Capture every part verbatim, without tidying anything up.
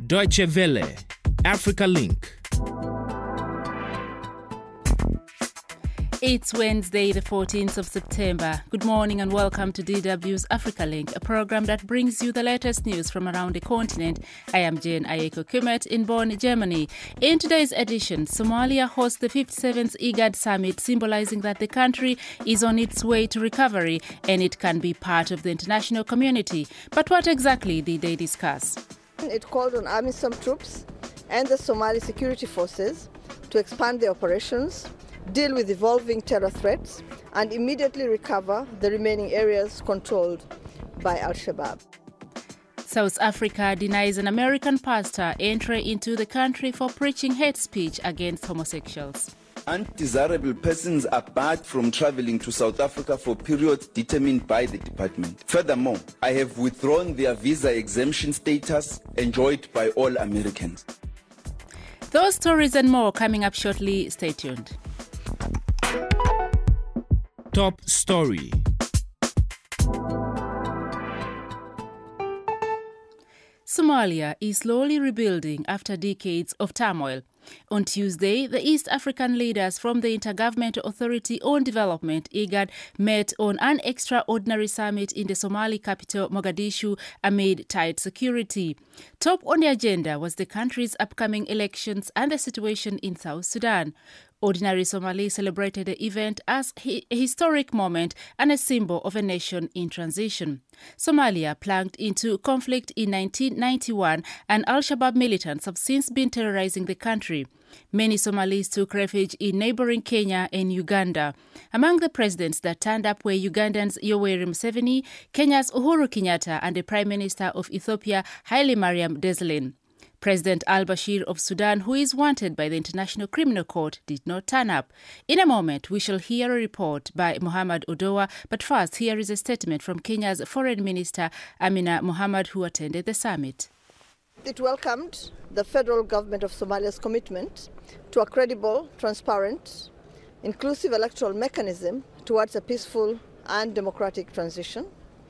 Deutsche Welle, Africa Link. It's Wednesday, the fourteenth of September. Good morning and welcome to D W's Africa Link, a program that brings you the latest news from around the continent. I am Jane Ayeko Kumet in Bonn, Germany. In today's edition, Somalia hosts the fifty-seventh IGAD summit, symbolizing that the country is on its way to recovery and it can be part of the international community. But what exactly did they discuss? It called on AMISOM troops and the Somali security forces to expand their operations, deal with evolving terror threats, and immediately recover the remaining areas controlled by Al-Shabaab. South Africa denies an American pastor entry into the country for preaching hate speech against homosexuals. Undesirable persons are barred from traveling to South Africa for periods determined by the department. Furthermore, I have withdrawn their visa exemption status enjoyed by all Americans. Those stories and more coming up shortly. Stay tuned. Top story. Somalia is slowly rebuilding after decades of turmoil. On Tuesday, the East African leaders from the Intergovernmental Authority on Development, IGAD, met on an extraordinary summit in the Somali capital, Mogadishu, amid tight security. Top on the agenda was the country's upcoming elections and the situation in South Sudan. Ordinary Somalis celebrated the event as a historic moment and a symbol of a nation in transition. Somalia plunged into conflict in nineteen ninety-one, and Al-Shabaab militants have since been terrorizing the country. Many Somalis took refuge in neighboring Kenya and Uganda. Among the presidents that turned up were Ugandan's Yoweri Museveni, Kenya's Uhuru Kenyatta, and the Prime Minister of Ethiopia, Haile Mariam Desalegn. President al-Bashir of Sudan, who is wanted by the International Criminal Court, did not turn up. In a moment, we shall hear a report by Mohamed Odowa, but first, here is a statement from Kenya's Foreign Minister, Amina Mohamed, who attended the summit. It welcomed the federal government of Somalia's commitment to a credible, transparent, inclusive electoral mechanism towards a peaceful and democratic transition.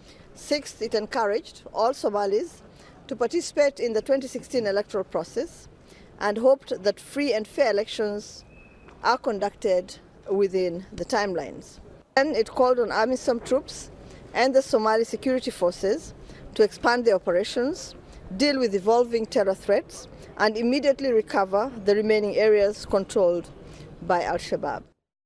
Sixth, it encouraged all Somalis to participate in the twenty sixteen electoral process and hoped that free and fair elections are conducted within the timelines. And it called on AMISOM troops and the Somali security forces to expand their operations, deal with evolving terror threats, and immediately recover the remaining areas controlled by Al-Shabaab.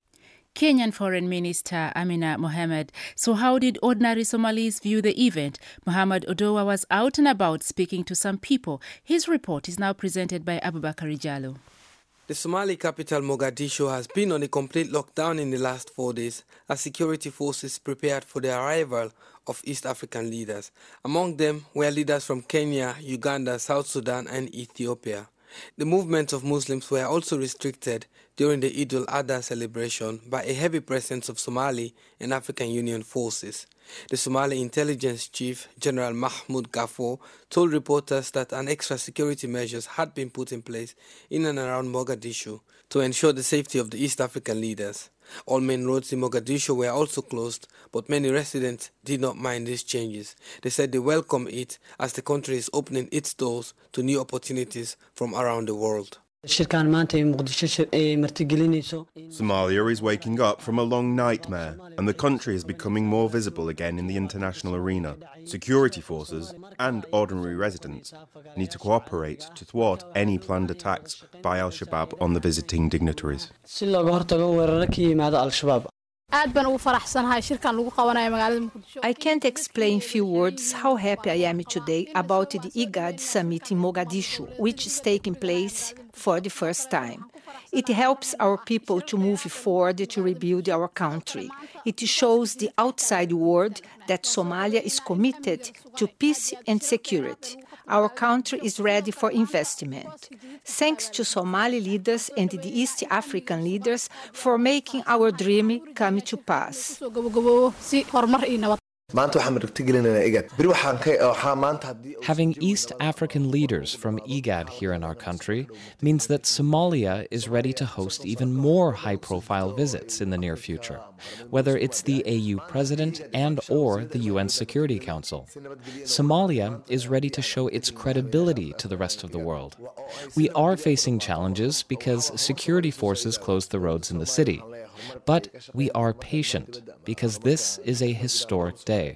Kenyan Foreign Minister Amina Mohamed. So how did ordinary Somalis view the event? Mohamed Odowa was out and about speaking to some people. His report is now presented by Abubakar Jallo. The Somali capital Mogadishu has been on a complete lockdown in the last four days as security forces prepared for the arrival of East African leaders. Among them were leaders from Kenya, Uganda, South Sudan and Ethiopia. The movements of Muslims were also restricted during the Eid al-Adha celebration by a heavy presence of Somali and African Union forces. The Somali intelligence chief, General Mahmoud Gafo, told reporters that an extra security measures had been put in place in and around Mogadishu to ensure the safety of the East African leaders. All main roads in Mogadishu were also closed, but many residents did not mind these changes. They said they welcome it as the country is opening its doors to new opportunities from around the world. Somalia is waking up from a long nightmare, and the country is becoming more visible again in the international arena. Security forces and ordinary residents need to cooperate to thwart any planned attacks by Al-Shabaab on the visiting dignitaries. I can't explain in few words how happy I am today about the IGAD summit in Mogadishu, which is taking place for the first time. It helps our people to move forward to rebuild our country. It shows the outside world that Somalia is committed to peace and security. Our country is ready for investment. Thanks to Somali leaders and the East African leaders for making our dream come to pass. Having East African leaders from IGAD here in our country means that Somalia is ready to host even more high-profile visits in the near future. whether it's the A U president and or the U N Security Council. Somalia is ready to show its credibility to the rest of the world. We are facing challenges because security forces closed the roads in the city. But we are patient because this is a historic day.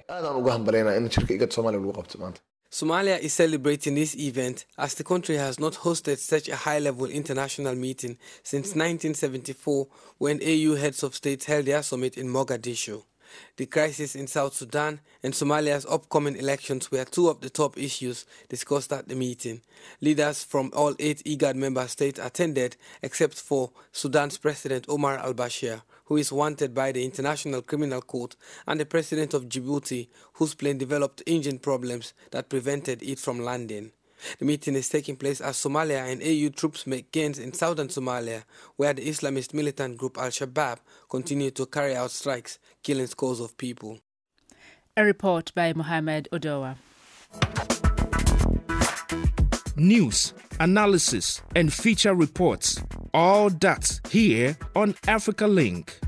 Somalia is celebrating this event as the country has not hosted such a high-level international meeting since nineteen seventy-four, when A U heads of state held their summit in Mogadishu. The crisis in South Sudan and Somalia's upcoming elections were two of the top issues discussed at the meeting. Leaders from all eight IGAD member states attended, except for Sudan's President Omar al-Bashir, who is wanted by the International Criminal Court, and the President of Djibouti, whose plane developed engine problems that prevented it from landing. The meeting is taking place as Somalia and A U troops make gains in southern Somalia, where the Islamist militant group Al-Shabaab continue to carry out strikes, killing scores of people. A report by Mohamed Odowa. News, analysis, and feature reports. All that here on Africa Link.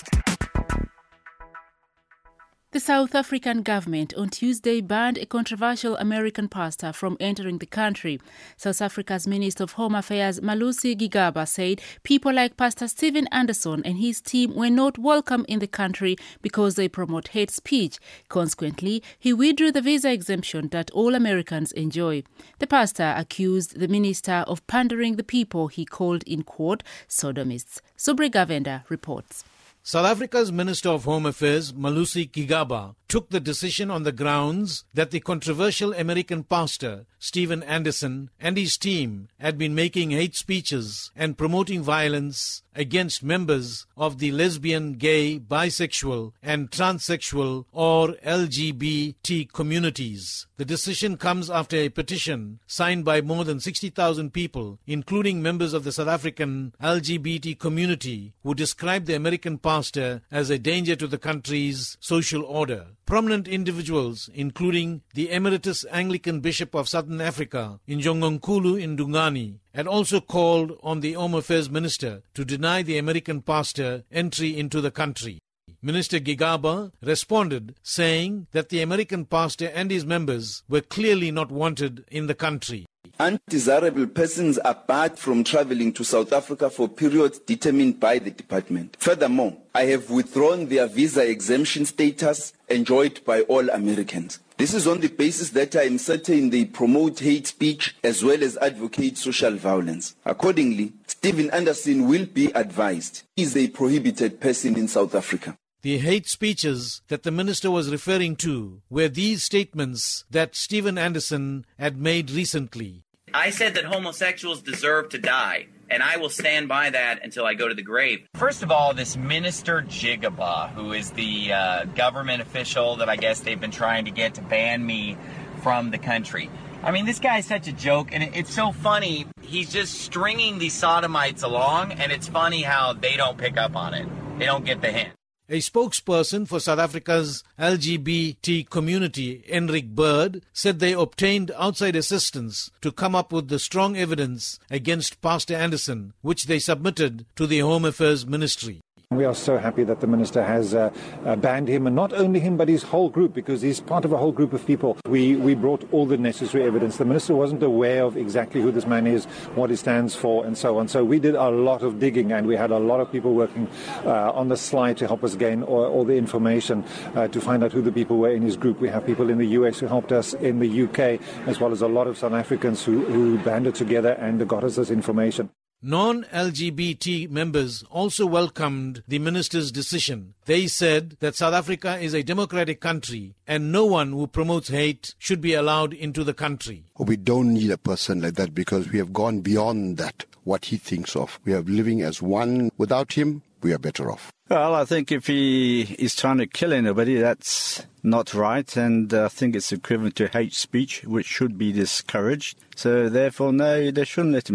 The South African government on Tuesday banned a controversial American pastor from entering the country. South Africa's Minister of Home Affairs, Malusi Gigaba, said people like Pastor Steven Anderson and his team were not welcome in the country because they promote hate speech. Consequently, he withdrew the visa exemption that all Americans enjoy. The pastor accused the minister of pandering the people he called in quote sodomists. Subri Gavenda reports. South Africa's Minister of Home Affairs, Malusi Gigaba, took the decision on the grounds that the controversial American pastor, Steven Anderson, and his team had been making hate speeches and promoting violence against members of the lesbian, gay, bisexual, and transsexual or L G B T communities. The decision comes after a petition signed by more than sixty thousand people, including members of the South African L G B T community, who described the American pastor as a danger to the country's social order. Prominent individuals, including the Emeritus Anglican Bishop of Southern Africa, Njongonkulu Ndungani, had also called on the Home Affairs Minister to deny the American pastor entry into the country. Minister Gigaba responded, saying that the American pastor and his members were clearly not wanted in the country. Undesirable persons are barred from traveling to South Africa for periods determined by the department. Furthermore, I have withdrawn their visa exemption status enjoyed by all Americans. This is on the basis that I am certain they promote hate speech as well as advocate social violence. Accordingly, Steven Anderson will be advised. He is a prohibited person in South Africa. The hate speeches that the minister was referring to were these statements that Steven Anderson had made recently. I said that homosexuals deserve to die, and I will stand by that until I go to the grave. First of all, this Minister Gigaba, who is the uh, government official that I guess they've been trying to get to ban me from the country. I mean, this guy's such a joke, and it's so funny. He's just stringing these sodomites along, and it's funny how they don't pick up on it. They don't get the hint. A spokesperson for South Africa's L G B T community, Enric Bird, said they obtained outside assistance to come up with the strong evidence against Pastor Anderson, which they submitted to the Home Affairs Ministry. We are so happy that the minister has uh, uh, banned him, and not only him but his whole group, because he's part of a whole group of people. We we brought all the necessary evidence. The minister wasn't aware of exactly who this man is, what he stands for, and so on. So we did a lot of digging, and we had a lot of people working uh, on the slide to help us gain all, all the information uh, to find out who the people were in his group. We have people in the U S who helped us, in the U K, as well as a lot of South Africans who, who banded together and got us this information. Non-L G B T members also welcomed the minister's decision. They said that South Africa is a democratic country and no one who promotes hate should be allowed into the country. We don't need a person like that because we have gone beyond that, what he thinks of. We are living as one. Without him, we are better off. Well, I think if he is trying to kill anybody, that's not right, and I think it's equivalent to hate speech, which should be discouraged. So therefore, no, they shouldn't let him in.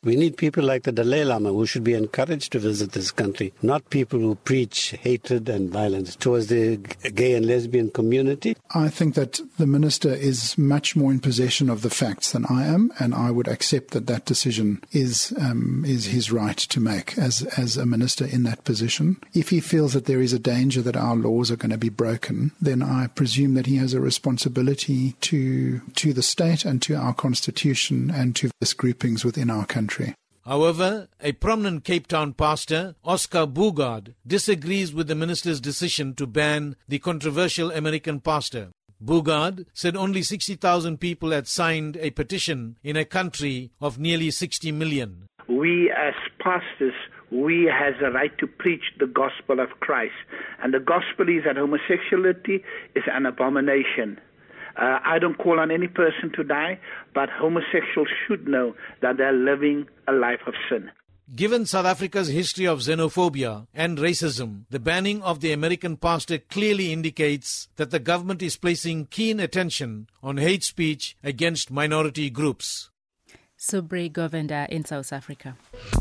We need people like the Dalai Lama who should be encouraged to visit this country, not people who preach hatred and violence towards the gay and lesbian community. I think that the minister is much more in possession of the facts than I am, and I would accept that that decision is um, is his right to make as, as a minister in that position. If he feels that there is a danger that our laws are going to be broken, then I presume that he has a responsibility to, to the state and to our constitution and to various groupings within our country. However, a prominent Cape Town pastor, Oscar Boogaard, disagrees with the minister's decision to ban the controversial American pastor. Boogaard said only sixty thousand people had signed a petition in a country of nearly sixty million. We as pastors, we has a right to preach the gospel of Christ. And the gospel is that homosexuality is an abomination. Uh, I don't call on any person to die, but homosexuals should know that they're living a life of sin. Given South Africa's history of xenophobia and racism, the banning of the American pastor clearly indicates that the government is placing keen attention on hate speech against minority groups. Subre Govender in South Africa.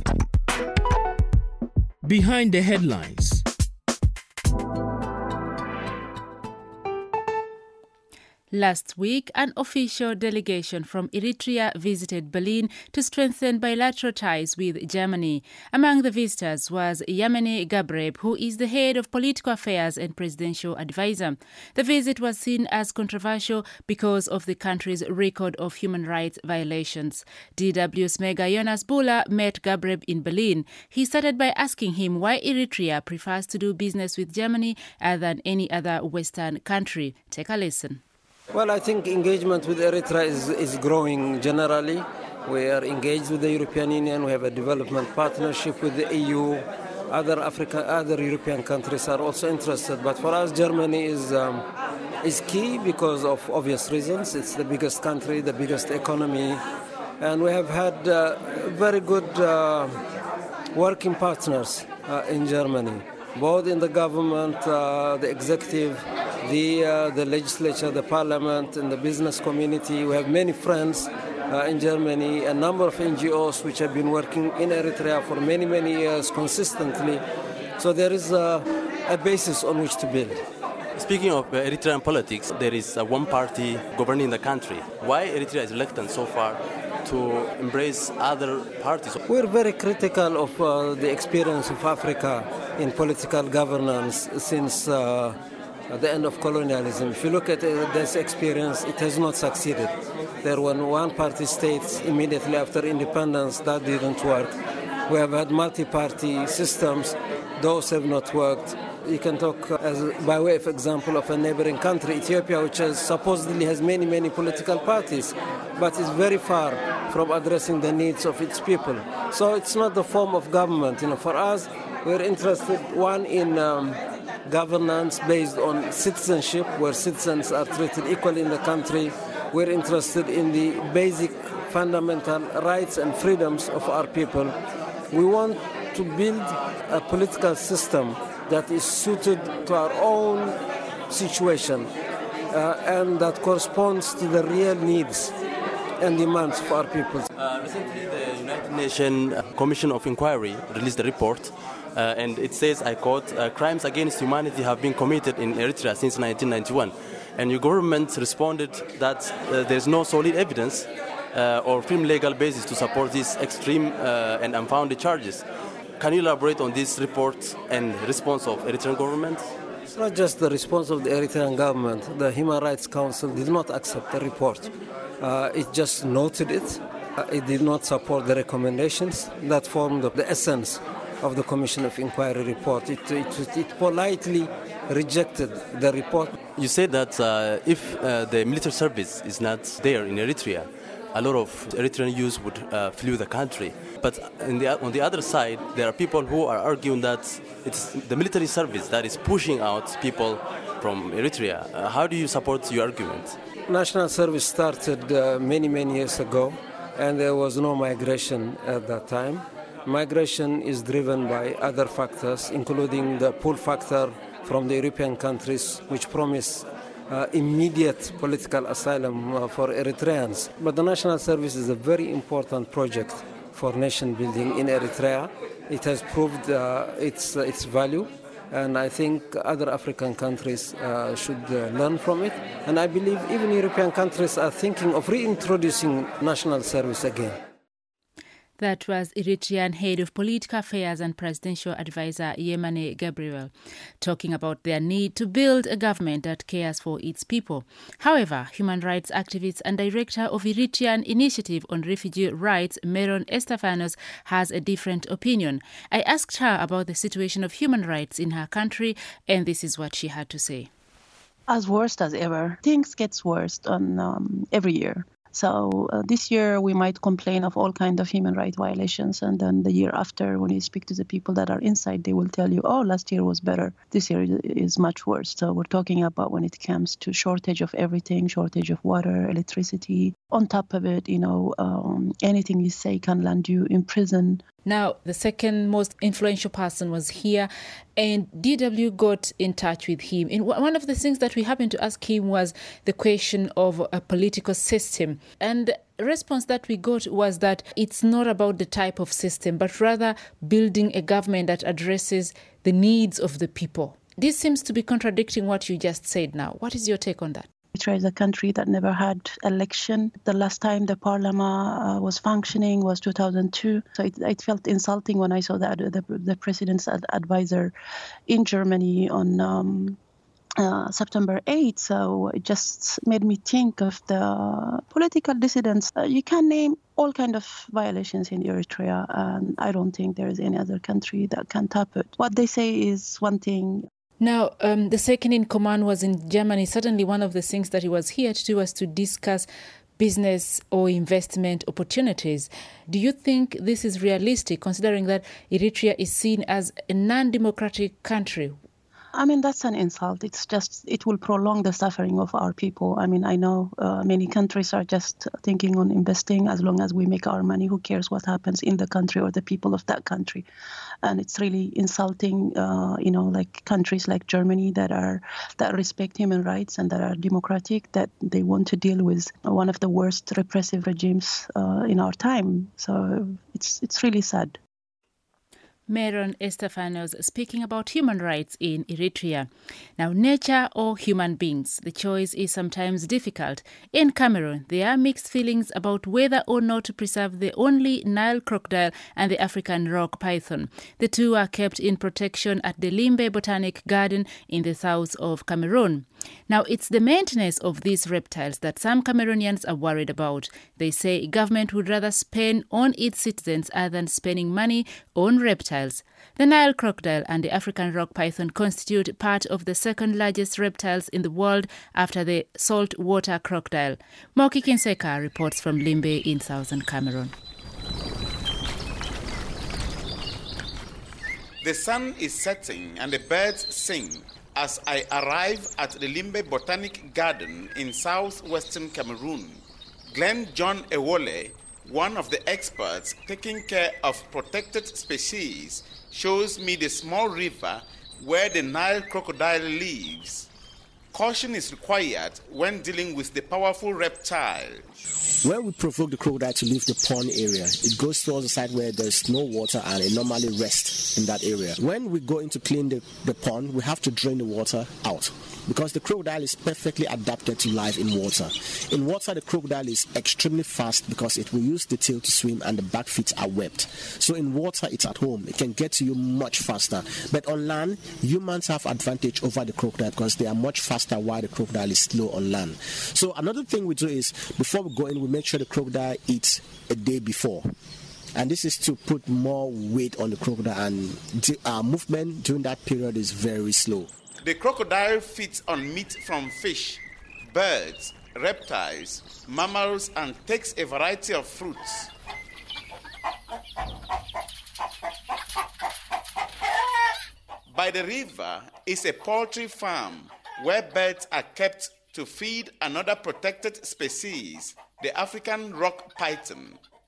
Behind the headlines. Last week, an official delegation from Eritrea visited Berlin to strengthen bilateral ties with Germany. Among the visitors was Yamini Gabreb, who is the head of political affairs and presidential advisor. The visit was seen as controversial because of the country's record of human rights violations. D W's Mega Jonas Bula met Gabreb in Berlin. He started by asking him why Eritrea prefers to do business with Germany other than any other Western country. Take a listen. Well, I think engagement with Eritrea is, is growing generally. We are engaged with the European Union. We have a development partnership with the E U. Other Africa, other European countries are also interested. But for us, Germany is um, is key because of obvious reasons. It's the biggest country, the biggest economy, and we have had uh, very good uh, working partners uh, in Germany, both in the government, uh, the executive, the uh, the legislature, the parliament, and the business community. We have many friends uh, in Germany, a number of N G Os which have been working in Eritrea for many, many years consistently. So there is a, a basis on which to build. Speaking of uh, Eritrean politics, there is uh, one party governing the country. Why Eritrea is reluctant so far to embrace other parties? We're very critical of uh, the experience of Africa in political governance since uh, At the end of colonialism. If you look at uh, this experience, it has not succeeded. There were one-party states immediately after independence. That didn't work. We have had multi-party systems. Those have not worked. You can talk uh, as by way of example of a neighboring country, Ethiopia, which has, supposedly has many, many political parties, but is very far from addressing the needs of its people. So it's not the form of government. You know, for us, we're interested, one, in um, governance based on citizenship, where citizens are treated equally in the country. We're interested in the basic fundamental rights and freedoms of our people. We want to build a political system that is suited to our own situation uh, and that corresponds to the real needs and demands of our people. Uh, recently, the United Nations Commission of Inquiry released a report. Uh, and it says, I quote, uh, crimes against humanity have been committed in Eritrea since nineteen ninety-one. And your government responded that uh, there's no solid evidence uh, or firm legal basis to support these extreme uh, and unfounded charges. Can you elaborate on this report and response of Eritrean government? It's not just the response of the Eritrean government. The Human Rights Council did not accept the report. Uh, it just noted it. Uh, it did not support the recommendations that formed the essence of the Commission of Inquiry report. It, it, it politely rejected the report. You said that uh, if uh, the military service is not there in Eritrea, a lot of Eritrean youth would uh, flee the country. But in the, on the other side, there are people who are arguing that it's the military service that is pushing out people from Eritrea. Uh, how do you support your argument? National service started uh, many, many years ago, and there was no migration at that time. Migration is driven by other factors, including the pull factor from the European countries, which promise uh, immediate political asylum uh, for Eritreans. But the National Service is a very important project for nation building in Eritrea. It has proved uh, its, uh, its value. And I think other African countries uh, should uh, learn from it. And I believe even European countries are thinking of reintroducing national service again. That was Eritrean Head of Political Affairs and Presidential Advisor Yemane Gabriel talking about their need to build a government that cares for its people. However, human rights activist and director of Eritrean Initiative on Refugee Rights, Meron Estefanos, has a different opinion. I asked her about the situation of human rights in her country, and this is what she had to say. As worst as ever. Things get worse on um, every year. So uh, this year we might complain of all kinds of human rights violations, and then the year after, when you speak to the people that are inside, they will tell you, oh, last year was better. This year is much worse. So we're talking about when it comes to shortage of everything, shortage of water, electricity. On top of it, you know, um, anything you say can land you in prison. Now, the second most influential person was here, and D W got in touch with him. And one of the things that we happened to ask him was the question of a political system. And the response that we got was that it's not about the type of system, but rather building a government that addresses the needs of the people. This seems to be contradicting what you just said now. What is your take on that? Eritrea is a country that never had election. The last time the parliament uh, was functioning was two thousand two. So it, it felt insulting when I saw that the, the president's ad- advisor in Germany on um, uh, September eighth. So it just made me think of the political dissidents. Uh, you can name all kinds of violations in Eritrea, and I don't think there is any other country that can top it. What they say is one thing. Now, um, the second in command was in Germany. Certainly one of the things that he was here to do was to discuss business or investment opportunities. Do you think this is realistic, considering that Eritrea is seen as a non-democratic country? I mean, that's an insult. It's just, it will prolong the suffering of our people. I mean, I know uh, many countries are just thinking on investing as long as we make our money. Who cares what happens in the country or the people of that country? And it's really insulting, uh, you know, like countries like Germany that are that respect human rights and that are democratic, that they want to deal with one of the worst repressive regimes uh, in our time. So it's it's really sad. Meron Estefanos speaking about human rights in Eritrea. Now, nature or human beings? The choice is sometimes difficult. In Cameroon, there are mixed feelings about whether or not to preserve the only Nile crocodile and the African rock python. The two are kept in protection at the Limbe Botanic Garden in the south of Cameroon. Now, it's the maintenance of these reptiles that some Cameroonians are worried about. They say government would rather spend on its citizens other than spending money on reptiles. The Nile crocodile and the African rock python constitute part of the second largest reptiles in the world after the saltwater crocodile. Moki Kinseka reports from Limbe in southern Cameroon. The sun is setting and the birds sing as I arrive at the Limbe Botanic Garden in southwestern Cameroon. Glenn John Ewole, one of the experts taking care of protected species, shows me the small river where the Nile crocodile lives. Caution is required when dealing with the powerful reptile. When we provoke the crocodile to leave the pond area, it goes towards the side where there's no water and it normally rests in that area. When we go in to clean the, the pond, we have to drain the water out because the crocodile is perfectly adapted to life in water. In water, the crocodile is extremely fast because it will use the tail to swim and the back feet are webbed. So in water, it's at home. It can get to you much faster. But on land, humans have advantage over the crocodile because they are much faster while the crocodile is slow on land. So another thing we do is, before we go in, we make sure the crocodile eats a day before. And this is to put more weight on the crocodile, and our movement during that period is very slow. The crocodile feeds on meat from fish, birds, reptiles, mammals, and takes a variety of fruits. By the river is a poultry farm where birds are kept to feed another protected species, the African rock python.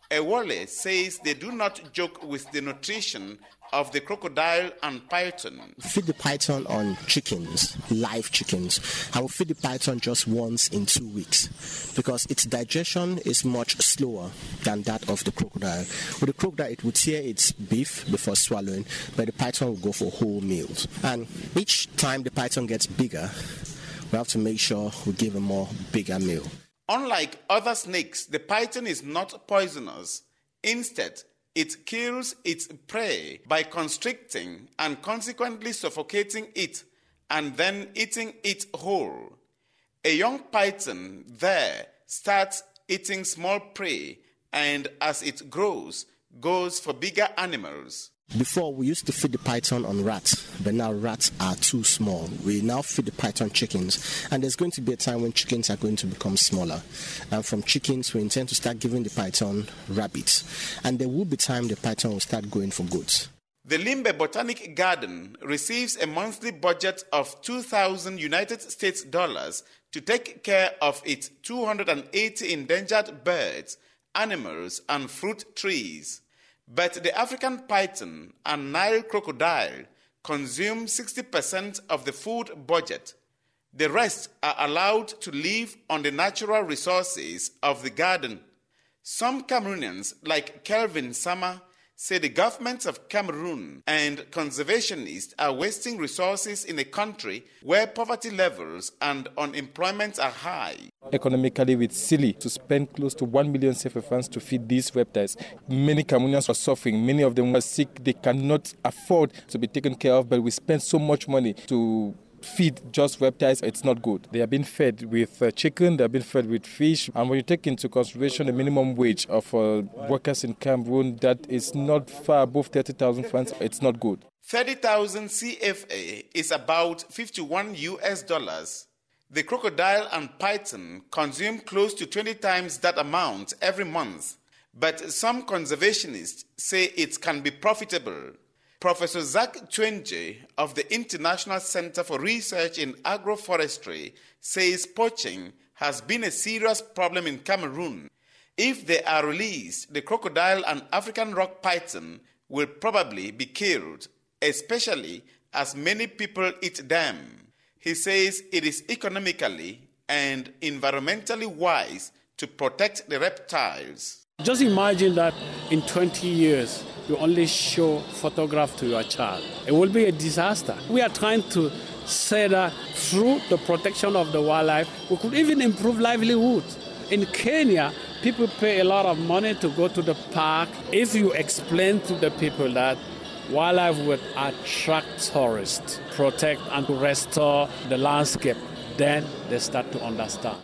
Ewole says they do not joke with the nutrition of the crocodile and python. Feed the python on chickens, live chickens. I will feed the python just once in two weeks because its digestion is much slower than that of the crocodile. With the crocodile, it would tear its beef before swallowing, but the python will go for whole meals. And each time the python gets bigger, we have to make sure we give a more bigger meal. Unlike other snakes, the python is not poisonous. Instead, it kills its prey by constricting and consequently suffocating it and then eating it whole. A young python there starts eating small prey and as it grows, goes for bigger animals. Before, we used to feed the python on rats, but now rats are too small. We now feed the python chickens, and there's going to be a time when chickens are going to become smaller. And from chickens, we intend to start giving the python rabbits, and there will be time the python will start going for goats. The Limbe Botanic Garden receives a monthly budget of two thousand United States dollars to take care of its two hundred eighty endangered birds, animals, and fruit trees. But the African python and Nile crocodile consume sixty percent of the food budget. The rest are allowed to live on the natural resources of the garden. Some Cameroonians, like Kelvin Sama, say the governments of Cameroon and conservationists are wasting resources in a country where poverty levels and unemployment are high. Economically, it's silly to spend close to one million C F A funds to feed these reptiles. Many Cameroonians are suffering. Many of them are sick. They cannot afford to be taken care of, but we spend so much money to feed just reptiles. It's not good. They are being fed with uh, chicken, they are being fed with fish, and when you take into consideration the minimum wage of uh, workers in Cameroon, that is not far above thirty thousand francs, it's not good. thirty thousand C F A is about fifty-one U S dollars. The crocodile and python consume close to twenty times that amount every month, but some conservationists say it can be profitable. Professor Zach Chwenje of the International Center for Research in Agroforestry says poaching has been a serious problem in Cameroon. If they are released, the crocodile and African rock python will probably be killed, especially as many people eat them. He says it is economically and environmentally wise to protect the reptiles. Just imagine that in twenty years, you only show photograph to your child. It will be a disaster. We are trying to say that through the protection of the wildlife, we could even improve livelihood. In Kenya, people pay a lot of money to go to the park. If you explain to the people that wildlife would attract tourists, protect and restore the landscape, then they start to understand.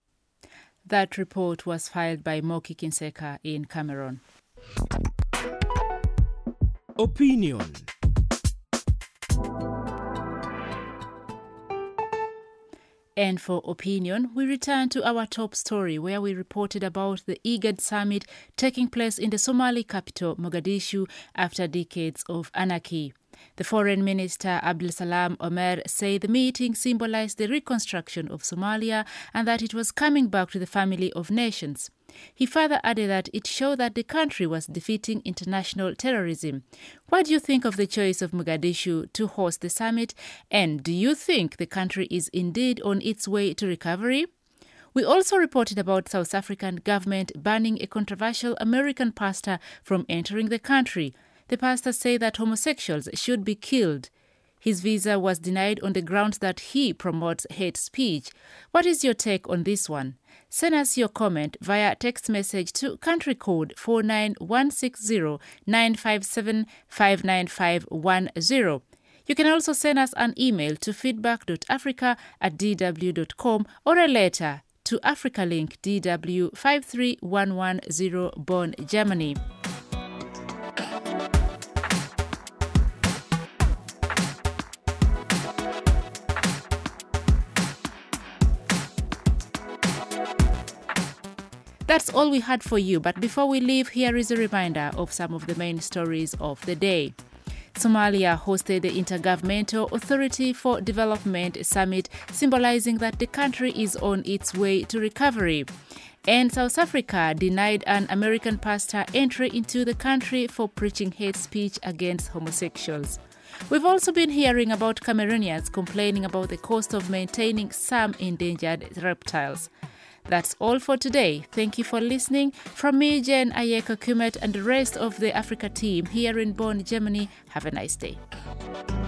That report was filed by Moki Kinseka in Cameroon. Opinion. And for opinion, we return to our top story where we reported about the IGAD summit taking place in the Somali capital, Mogadishu, after decades of anarchy. The Foreign Minister Abdul Salam Omer said the meeting symbolized the reconstruction of Somalia and that it was coming back to the family of nations. He further added that it showed that the country was defeating international terrorism. What do you think of the choice of Mogadishu to host the summit? And do you think the country is indeed on its way to recovery? We also reported about South African government banning a controversial American pastor from entering the country. The pastor said that homosexuals should be killed. His visa was denied on the grounds that he promotes hate speech. What is your take on this one? Send us your comment via text message to country code four nine one six zero nine five seven five nine five one zero. You can also send us an email to feedback dot africa at d w dot com or a letter to AfricaLink D W five three one one zero Bonn, Germany. That's all we had for you, but before we leave, here is a reminder of some of the main stories of the day. Somalia hosted the Intergovernmental Authority for Development Summit, symbolizing that the country is on its way to recovery. And South Africa denied an American pastor entry into the country for preaching hate speech against homosexuals. We've also been hearing about Cameroonians complaining about the cost of maintaining some endangered reptiles. That's all for today. Thank you for listening. From me, Jen Ayeka Kumet, and the rest of the Africa team here in Bonn, Germany, have a nice day.